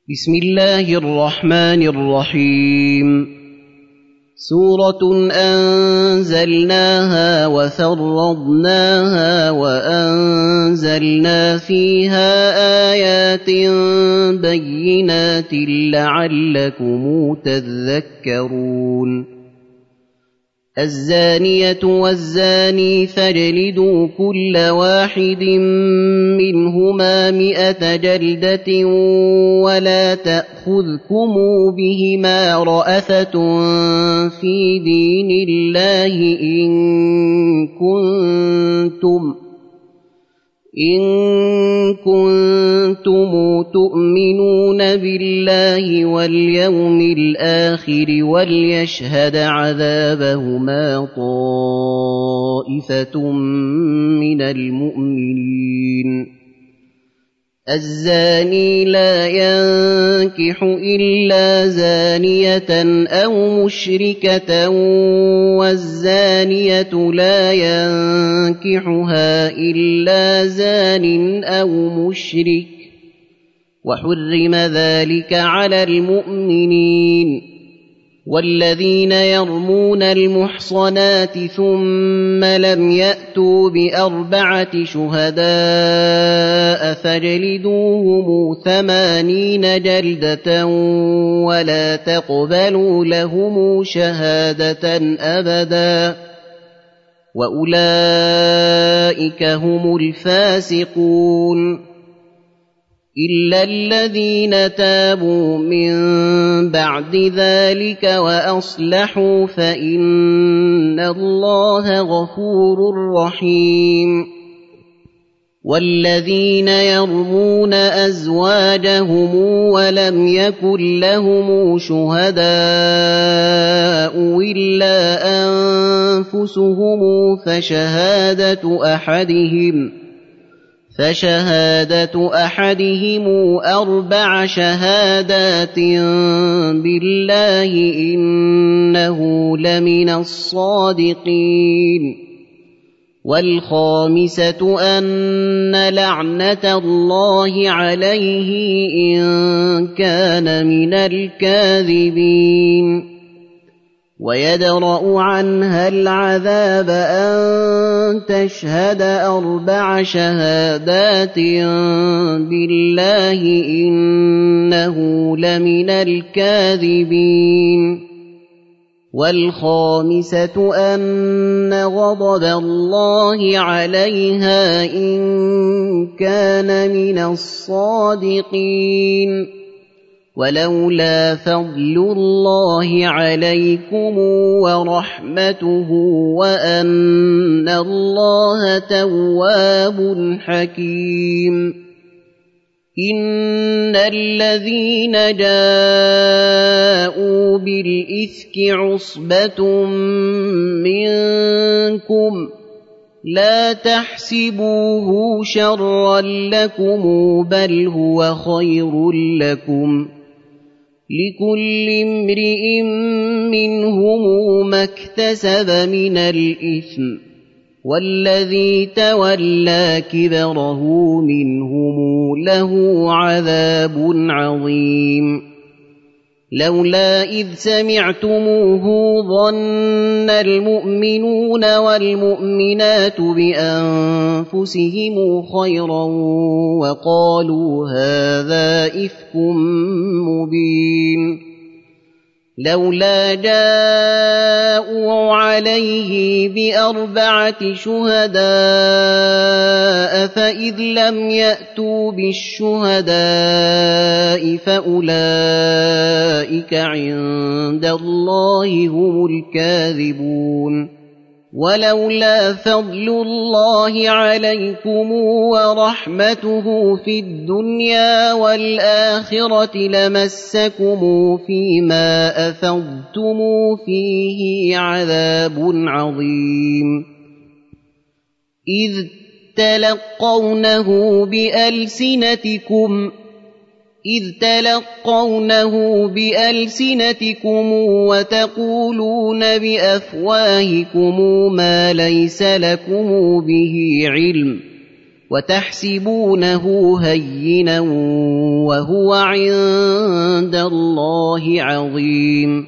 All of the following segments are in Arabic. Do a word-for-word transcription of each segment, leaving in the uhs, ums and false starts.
بسم الله الرحمن الرحيم سورة أنزلناها وفرضناها وأنزلنا فيها آيات بينات لعلكم تذكرون الزانية والزاني فاجلدوا كل واحد منهما مئة جلدة ولا تأخذكم بهما رأفة في دين الله إن كنتم إن كنتم تؤمنون بالله واليوم الآخر وليشهد عذابهما طائفة من المؤمنين الزاني لا ينكح إلا زانية أو مشركة والزانية لا ينكحها إلا زان أو مشرك وحرم ذلك على المؤمنين والذين يرمون المحصنات ثم لم يأتوا بأربعة شهداء فاجلدوهم ثمانين جلدة ولا تقبلوا لهم شهادة أبدا وأولئك هم الفاسقون إلا الذين تابوا من بعد ذلك وأصلحوا فإن الله غفور رحيم والذين يرمون أزواجهم ولم يكن لهم شهداء إلا أنفسهم فشهادة أحدهم فشهادة أحدهم أربع شهادات بالله إنه لمن الصادقين والخامسة أن لعنة الله عليه إن كان من الكاذبين ويدرأ عنها العذاب أن تشهد أربع شهادات بالله إنه لمن الكاذبين والخامسة أن غضب الله عليها إن كان من الصادقين ولولا فضل الله عليكم ورحمته وأن الله تواب حكيم إن الذين جاءوا بالإفك عصبة منكم لا تحسبوه شرا لكم بل هو خير لكم لكل امرئ منهم ما اكتسب من الإثم والذي تولى كبره منهم له عذاب عظيم لولا إذ سمعتموه ظن المؤمنون والمؤمنات بأنفسهم خيرا وقالوا هذا إفك مبين لولا جاءوا عليه بأربعة شهداء فإذ لم يأتوا بالشهداء فأولئك عند الله هم الكاذبون ولولا فضل الله عليكم ورحمته في الدنيا والآخرة لمسكم فيما أفضتم فيه عذاب عظيم إذ تلقونه بألسنتكم إذ تلقونه بألسنتكم وتقولون بأفواهكم ما ليس لكم به علم وتحسبونه هينا وهو عند الله عظيم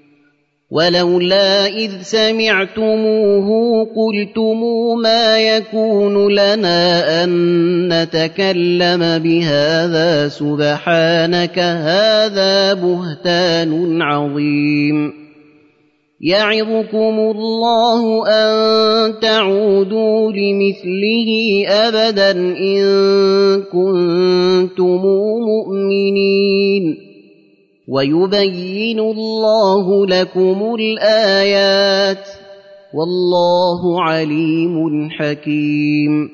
ولولا إذ سمعتموه قلتم ما يكون لنا أن نتكلم بهذا سبحانك هذا بهتان عظيم يعظكم الله أن تعودوا لمثله أبدا إن كنتم مؤمنين ويبين الله لكم الآيات والله عليم حكيم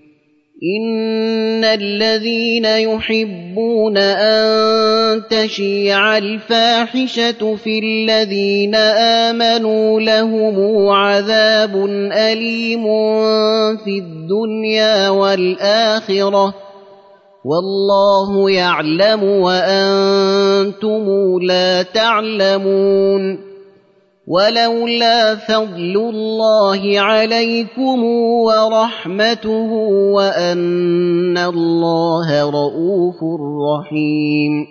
إن الذين يحبون أن تشيع الفاحشة في الذين آمنوا لهم عذاب أليم في الدنيا والآخرة والله يعلم وأنتم لا تعلمون ولولا فضل الله عليكم ورحمته وأن الله رءوف رحيم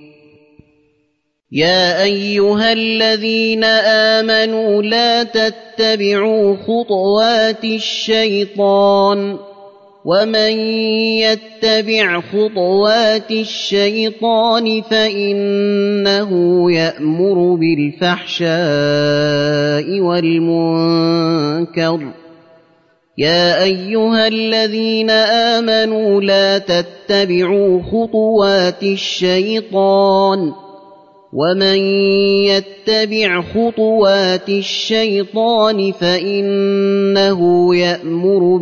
يا أيها الذين آمنوا لا تتبعوا خطوات الشيطان ومن يتبع خطوات الشيطان فإنه يأمر بالفحشاء والمنكر يا أيها الذين آمنوا لا تتبعوا خطوات الشيطان ومن يتبع خطوات الشيطان فإنه يأمر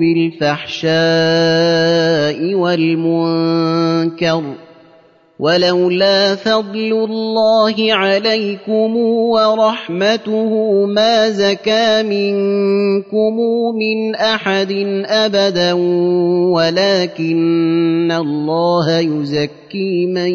بالفحشاء والمنكر ولولا فضل الله عليكم ورحمته ما زكى منكم من أحد أبدا ولكن الله يزكي من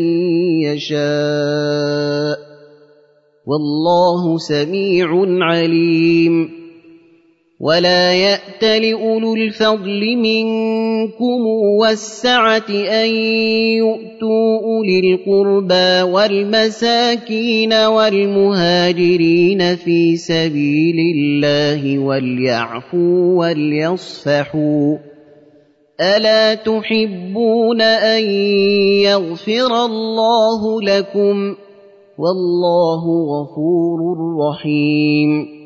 يشاء والله سميع عليم ولا يأت لأولو الفضل منكم والسعة أن يؤتوا أولي القربى والمساكين والمهاجرين في سبيل الله وليعفوا وليصفحوا ألا تحبون أن يغفر الله لكم والله غفور رحيم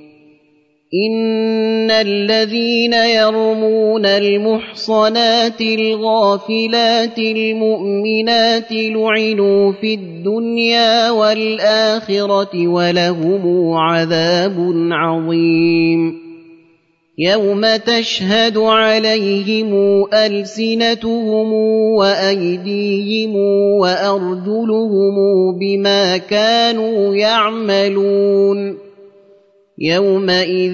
إن الذين يرمون المحصنات الغافلات المؤمنات لعنوا في الدنيا والآخرة ولهم عذاب عظيم يوم تشهد عليهم ألسنتهم وأيديهم وأرجلهم بما كانوا يعملون يومئذ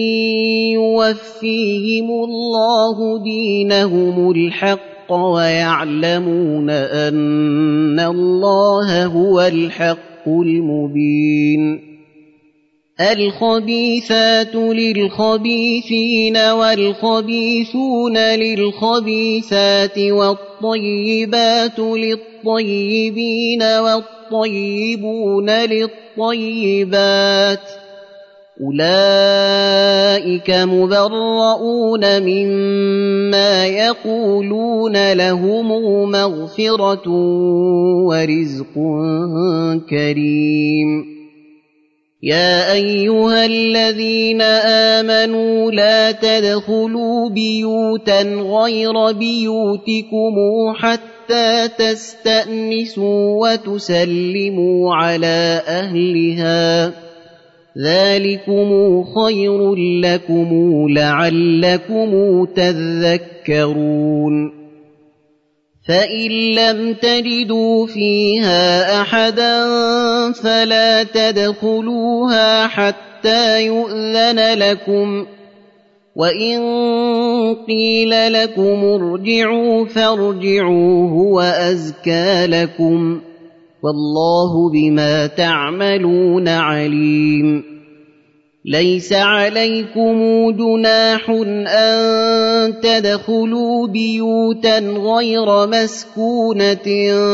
يوفيهم الله دينهم الحق ويعلمون أن الله هو الحق المبين الخبيثات للخبيثين والخبيثون للخبيثات والطيبات للطيبين والطيبون للطيبات أولئك مبرؤون مما يقولون لهم مغفرة ورزق كريم يا أيها الذين آمنوا لا تدخلوا بيوتا غير بيوتكم حتى تستأنسوا وتسلموا على أهلها ذلكم خير لكم لعلكم تذكرون فإن لم تجدوا فيها أحدا فلا تدخلوها حتى يؤذن لكم وإن قيل لكم ارجعوا فارجعوا هو أزكى لكم والله بما تعملون عليم ليس عليكم جناح أن تدخلوا بيوتا غير مسكونة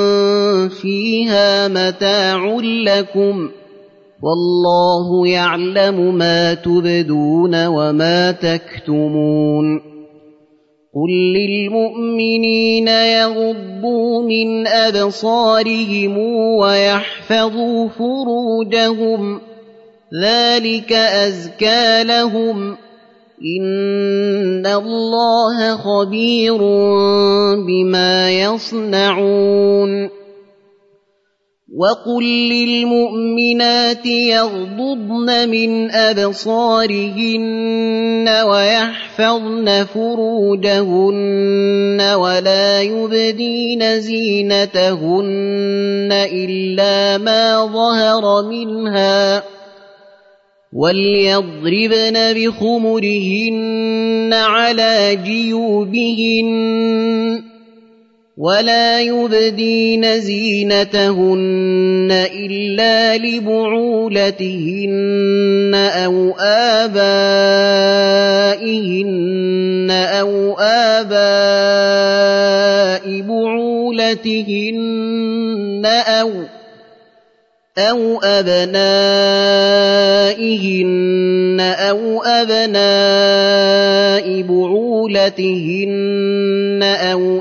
فيها متاع لكم والله يعلم ما تبدون وما تكتمون قل للمؤمنين يغضوا من أبصارهم ويحفظوا فروجهم ذلك أزكى لهم إن الله خبير بما يصنعون وقل للمؤمنات يغضضن من أبصارهن ويحفظن فروجهن ولا يبدين زينتهن إلا ما ظهر منها وليضربن بخمرهن على جيوبهن ولا يبدين زينتهن إلا لبعولتهن أو آبائهن أو آباء بعولتهن أو أو أبنائهن أو أبناء بعولتهن أو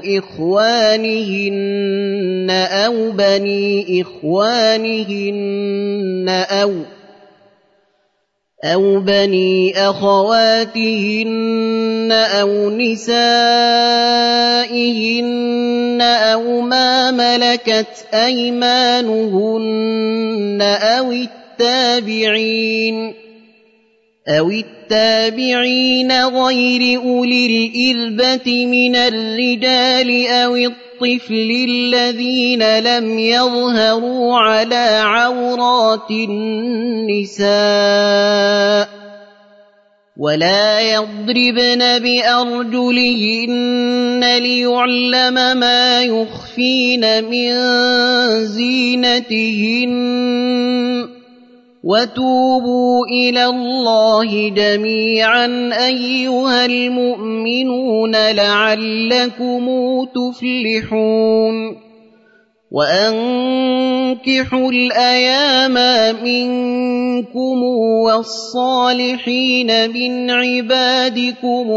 إخوانهن أو بني إخوانهن أو أو بني أخواتهن أو نسائهن أو ما ملكت أيمانهن أو التابعين أو التابعين غير أولي الإربة من الرجال أو الطفل الذين لم يظهروا على عورات النساء ولا يضربن بأرجلهن ليعلم ما يخفين من زينتهن وتوبوا إلى الله جميعا أيها المؤمنون لعلكم تفلحون وأنكحوا الأيام منكم والصالحين من عبادكم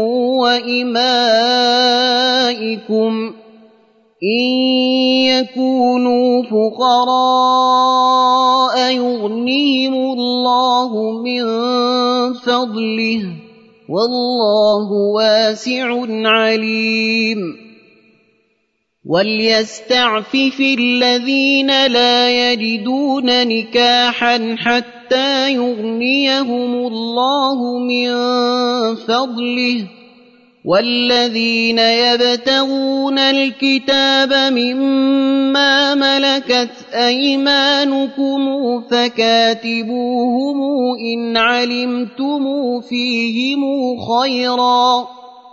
وإمائكم إن يكونوا فقراء يغنيهم الله من فضله والله واسع عليم وليستعفف الذين لا يجدون نكاحا حتى يغنيهم الله من فضله والذين يبتغون الكتاب مما ملكت أيمانكم فكاتبوهم إن علمتم فيهم خيرا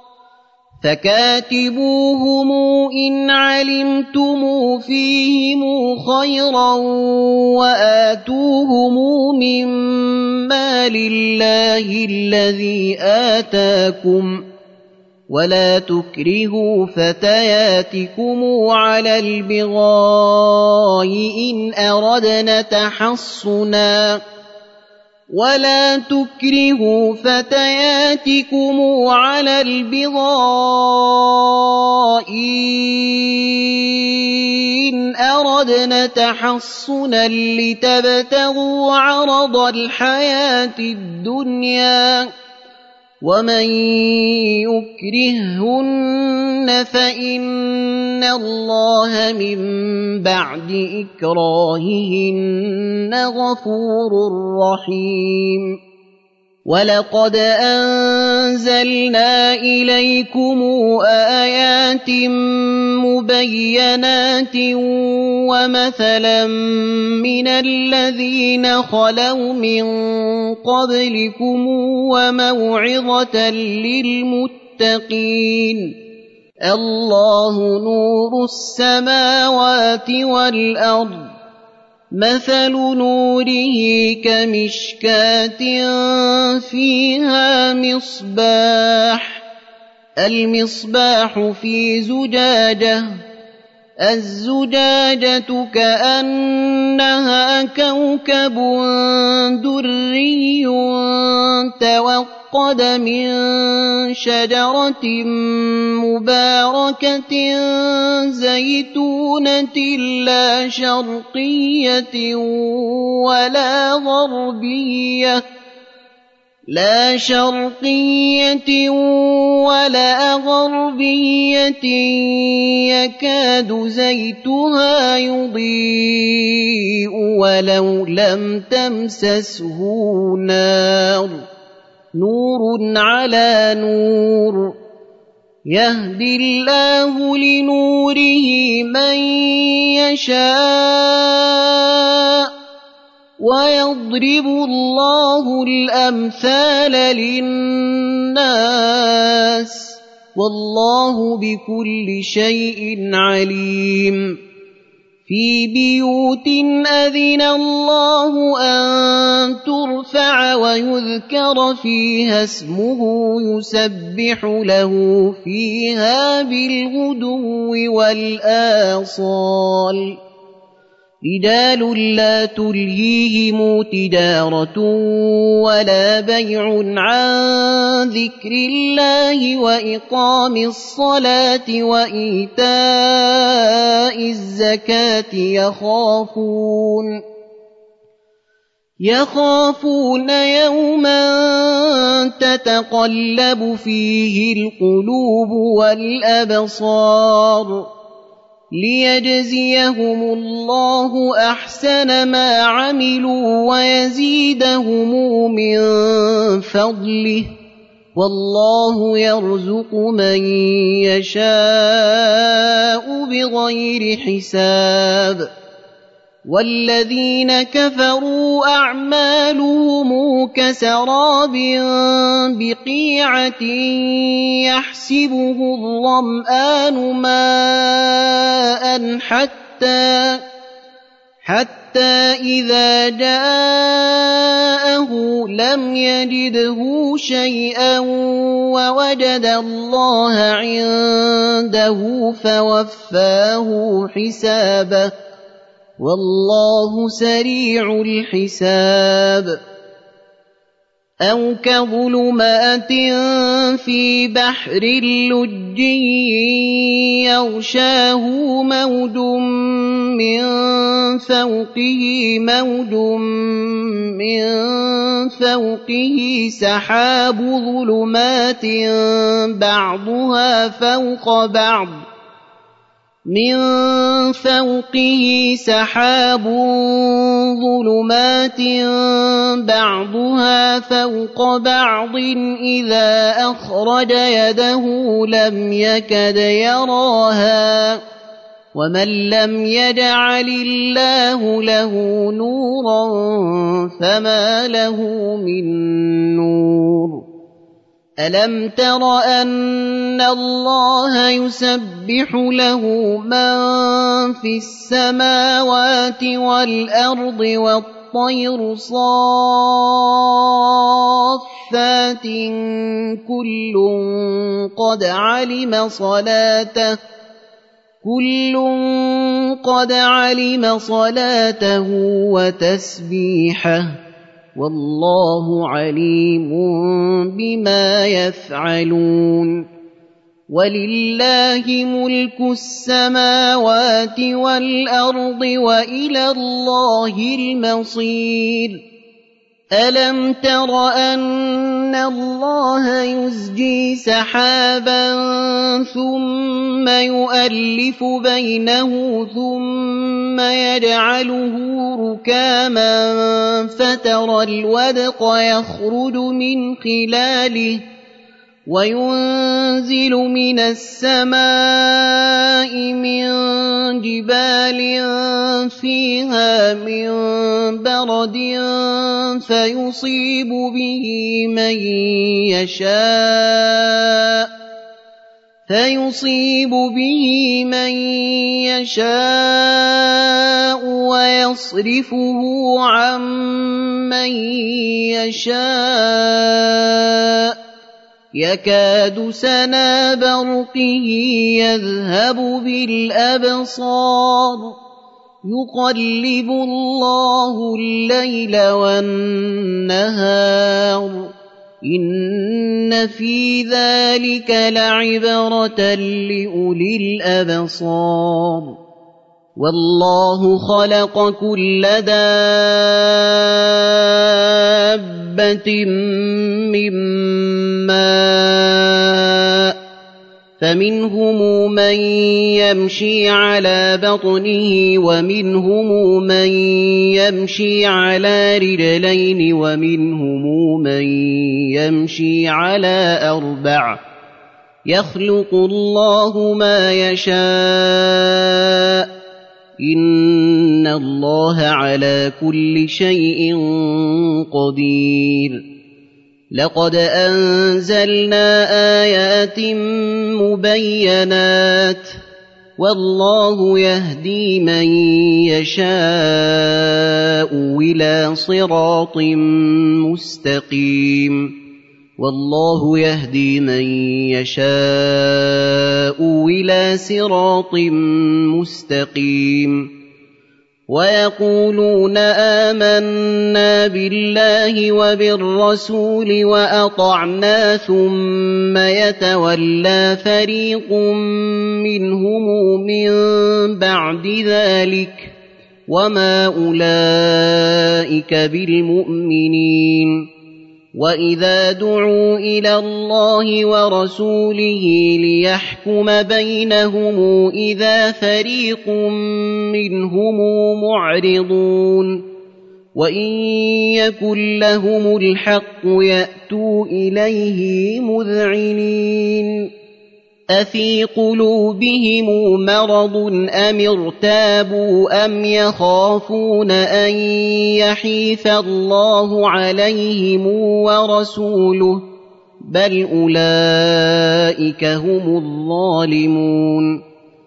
فكاتبوهم إن علمتم فيهم خيرا وآتوهم مما لله الذي آتاكم ولا تكرهوا فتياتكم على البغاء إن أردنا تحصنا ولا تكرهوا فتياتكم على البغاء إن أردنا تحصنا لتبتغوا عرض الحياة الدنيا ومن يكرههن فإن الله من بعد إكراههن غفور رحيم ولقد أنزلنا إليكم آيات مبينات ومثلا من الذين خلوا من قبلكم وموعظة للمتقين الله نور السماوات والأرض مثل نوره كمشكاة فيها مصباح المصباح في زجاجة الزجاجة كأنها كوكب دري توقد من شجرة مباركة زيتونة لا شرقية ولا غربية لا شرقية ولا غربية يكاد زيتها يضيء ولو لم تمسسه نار نور على نور يهدي الله لنوره من يشاء ويضرب الله الأمثال للناس والله بكل شيء عليم في بيوت أذن الله أن ترفع ويذكر فيها اسمه يسبح له فيها بالغدو والآصال رجال لا تلهيهم تجارة ولا بيع عن ذكر الله وإقام الصلاة وإيتاء الزكاة يخافون يخافون يوما تتقلب فيه القلوب والأبصار ليجزيهم الله أحسن ما عملوا ويزيدهم من فضله والله يرزق من يشاء بغير حساب والذين كفروا أعمالهم كسراب بقيعة يحسبه الظمآن ماء حتى حتى إذا جاءه لم يجده شيئا ووجد الله عنده فوفاه حسابه والله سريع الحساب أو كظلمات في بحر لجي يغشاه موج من فوقه موج من فوقه سحاب ظلمات بعضها فوق بعض من فوقه سحاب ظلمات بعضها فوق بعض إذا أخرج يده لم يكد يراها ومن لم يجعل الله له نورا فما له من نور ألم تر أن الله يسبح له من في السماوات والأرض والطير صافات كل قد علم صلاته كل قد علم صلاته وتسبيحه والله عليم بما يفعلون ولله ملك السماوات والأرض وإلى الله المصير ألم تر أن الله يزجي سحابا ثم يؤلف بينه ثم يجعله ركاما فترى الودق يخرج من خلاله وينزل من السماء من جبال فيها من برد فيصيب به من يشاء فيصيب به من يشاء ويصرفه عن من يشاء يكاد سنا برقه يذهب بالأبصار يقلب الله الليل والنهار إن في ذلك لعبرة لأولي الأبصار والله خلق كل دابة من ماء فمنهم من يمشي على بطنه ومنهم من يمشي على رجلين ومنهم من يمشي على أربع يخلق الله ما يشاء إن الله على كل شيء قدير لقد أنزلنا آيات مبينات والله يهدي من يشاء إلى صراط مستقيم والله يهدي من يشاء إلى صراط مستقيم ويقولون آمنا بالله وبالرسول وأطعنا ثم يتولى فريق منهم من بعد ذلك وما أولئك بالمؤمنين وإذا دعوا إلى الله ورسوله ليحكم بينهم إذا فريق منهم معرضون وإن يكن لهم الحق يأتوا إليه مذعنين أفي قلوبهم مرض أم ارتابوا أم يخافون أن يحيف الله عليهم ورسوله بل أولئك هم الظالمون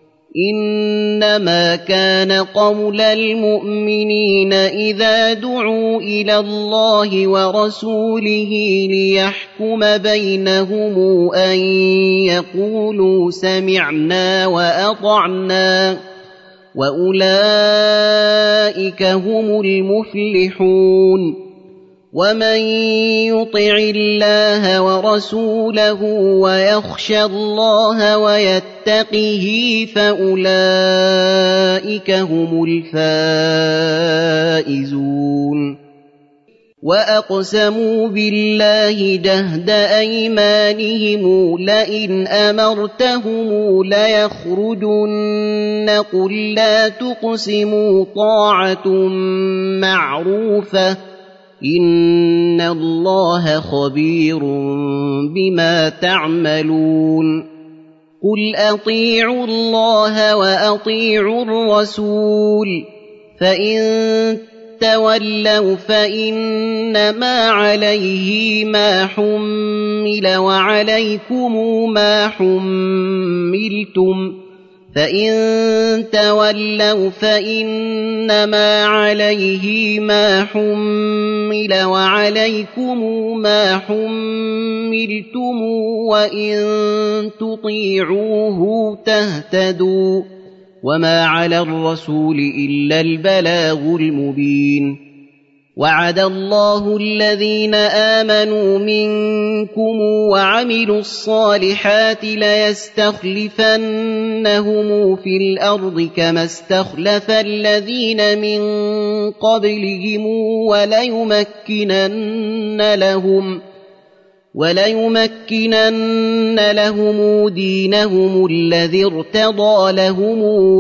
إنما كان قول المؤمنين إذا دعوا إلى الله ورسوله ليحكم بينهم أن يقولوا سمعنا وأطعنا وأولئك هم المفلحون ومن يطع الله ورسوله ويخشى الله ويتقه فأولئك هم الفائزون وأقسموا بالله جهد أيمانهم لئن أمرتهم ليخرجن قل لا تقسموا طاعة معروفة إن الله خبير بما تعملون قل أطيعوا الله وأطيعوا الرسول فإن تولوا فإنما عليه ما حمل وعليكم ما حملتم فإن تولوا فإنما عليه ما حمل وعليكم ما حملتم وإن تطيعوه تهتدوا وما على الرسول إلا البلاغ المبين وعد الله الذين آمنوا منكم وعملوا الصالحات ليستخلفنهم في الأرض كما استخلف الذين من قبلهم وليمكنن لهم وليمكنن لهم دينهم الذي ارتضى لهم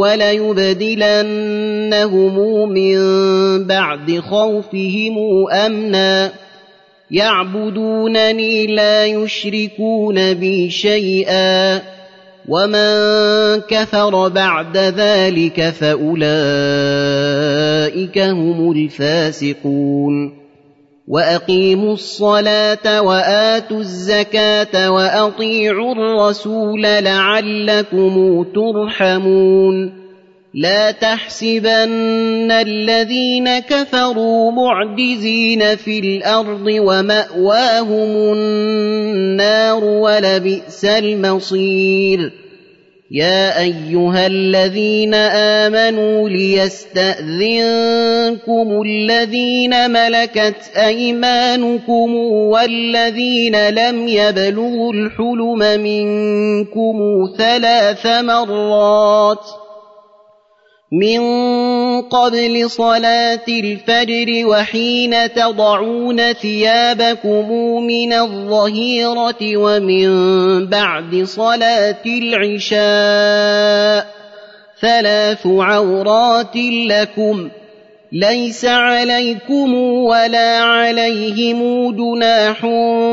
وليبدلنهم من بعد خوفهم أمنا يعبدونني لا يشركون بي شيئا ومن كفر بعد ذلك فأولئك هم الفاسقون وأقيموا الصلاة وآتوا الزكاة وأطيعوا الرسول لعلكم ترحمون لا تحسبن الذين كفروا معجزين في الأرض ومأواهم النار ولبئس المصير يا أيها الذين آمنوا ليستأذنكم الذين ملكت أيمانكم والذين لم يبلغوا الحلم منكم ثلاث مرات من قبل صلاة الفجر وحين تضعون ثيابكم من الظهيرة ومن بعد صلاة العشاء ثلاث عورات لكم ليس عليكم ولا عليهم جناح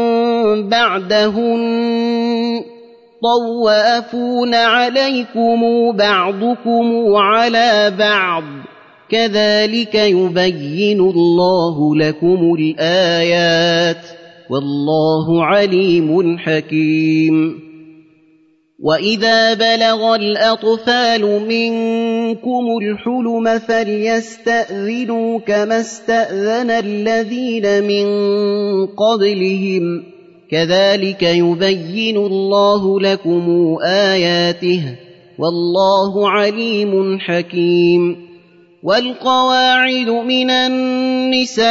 بعدهن طوافون عليكم بعضكم على بعض كذلك يبين الله لكم الآيات والله عليم حكيم وإذا بلغ الأطفال منكم الحلم فليستأذنوا كما استأذن الذين من قبلهم كذلك يبين الله لكم آياته والله عليم حكيم والقواعد من النساء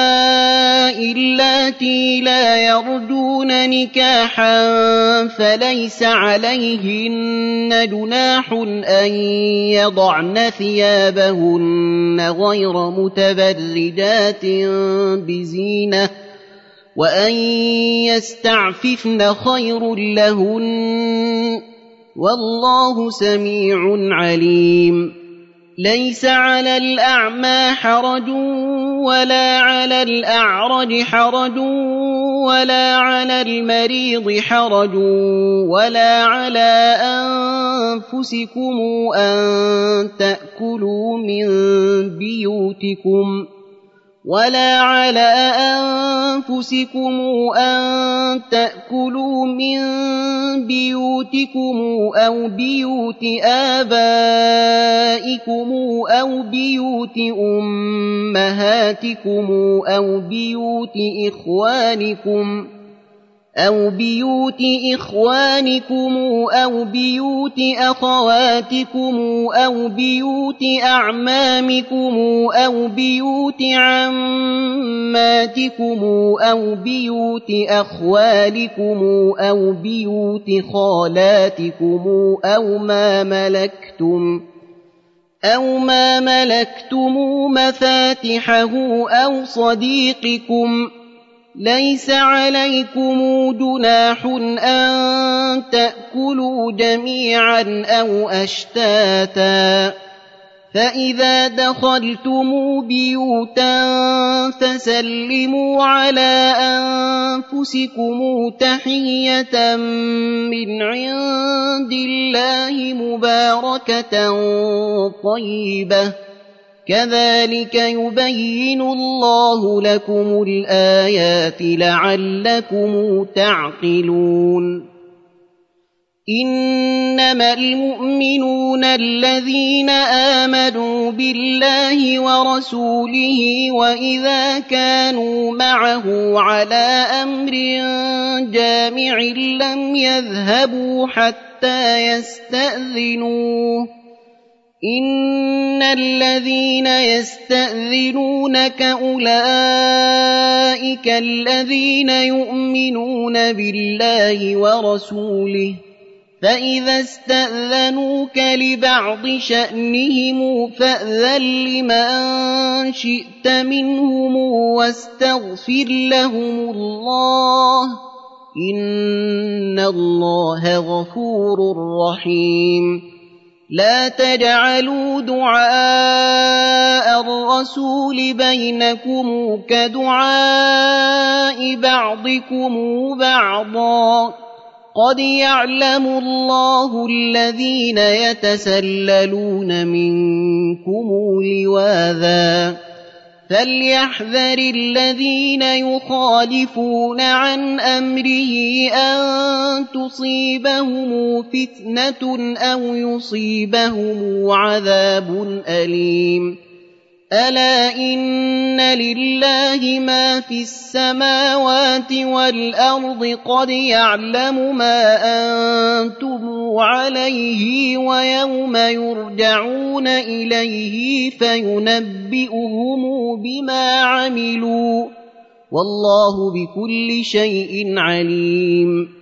اللاتي لا يرجون نكاحا فليس عليهن جناح أن يضعن ثيابهن غير متبرجات بزينة وأن يستعففن خير لهن والله سميع عليم ليس على الأعمى حرج ولا على الأعرج حرج ولا على المريض حرج ولا على أنفسكم أن تأكلوا من بيوتكم ولا على أنفسكم أن تأكلوا من بيوتكم أو بيوت آبائكم أو بيوت أمهاتكم أو بيوت إخوانكم أو بيوت إخوانكم أو بيوت أخواتكم أو بيوت أعمامكم أو بيوت عماتكم أو بيوت أخوالكم أو بيوت خالاتكم أو ما ملكتم أو ما ملكتم مفاتحه أو صديقكم ليس عليكم جناح أن تأكلوا جميعا أو أشتاتا فإذا دخلتم بيوتا فسلموا على أنفسكم تحية من عند الله مباركة طيبة كذلك يبين الله لكم الآيات لعلكم تعقلون إنما المؤمنون الذين آمنوا بالله ورسوله وإذا كانوا معه على أمر جامع لم يذهبوا حتى يستأذنوه إن الذين يستأذنونك أولئك الذين يؤمنون بالله ورسوله فإذا استأذنوك لبعض شأنهم فأذن لمن شئت منهم واستغفر لهم الله إن الله غفور رحيم لا تجعلوا دعاء الرسول بينكم كدعاء بعضكم بعضا قد يعلم الله الذين يتسللون منكم لواذا فليحذر الذين يخالفون عن أمره أن تصيبهم فتنة أو يصيبهم عذاب أليم ألا إن لله ما في السماوات والأرض قد يعلم ما أنتم عليه ويوم يرجعون إليه فينبئهم بما عملوا والله بكل شيء عليم